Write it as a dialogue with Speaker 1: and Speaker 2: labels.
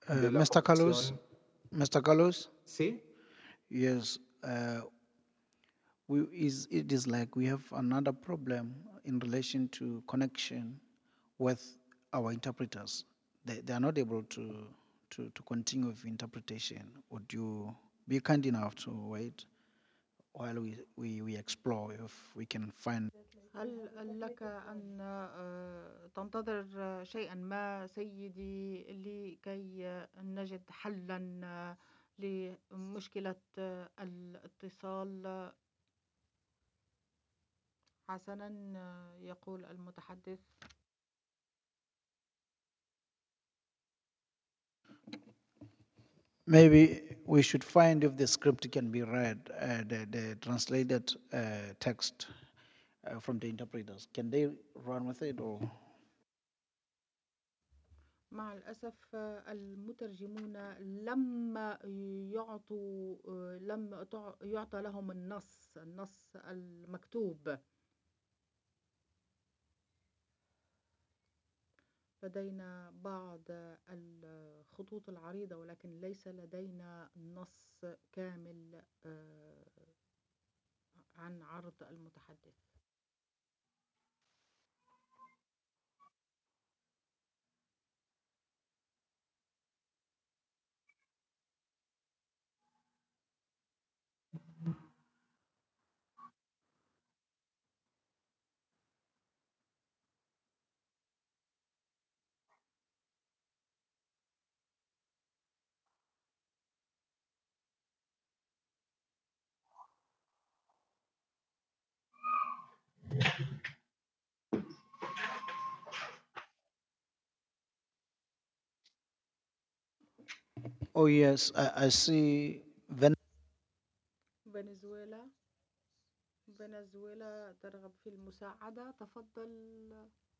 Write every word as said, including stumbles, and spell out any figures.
Speaker 1: Uh,
Speaker 2: de la
Speaker 1: mister Carlos,
Speaker 2: conexión.
Speaker 1: mister Carlos,
Speaker 2: Sí,
Speaker 1: yes, uh, we is it is like we have another problem in relation to connection with our interpreters. They, they are not able to, to to continue with interpretation. Would you be kind enough to wait while we, we, we explore if we can find.
Speaker 3: هل لك أن آه، تنتظر آه، شيئا ما سيدي لكي نجد حلا آه، لمشكلة آه، الاتصال؟ حسنا، آه، يقول المتحدث.
Speaker 1: Maybe we should find if the script can be read, uh, the, the translated uh, text uh, from the interpreters. Can they run with it or?
Speaker 3: مع الأسف آه، المترجمون لم يعطوا آه، لم تع- يعطى لهم النص النص المكتوب. لدينا بعض الخطوط العريضة ولكن ليس لدينا نص كامل آه، عن عرض المتحدث.
Speaker 1: Oh yes, I, I see. Ven-
Speaker 3: فنزويلا فنزويلا ترغب في المساعدة. تفضل.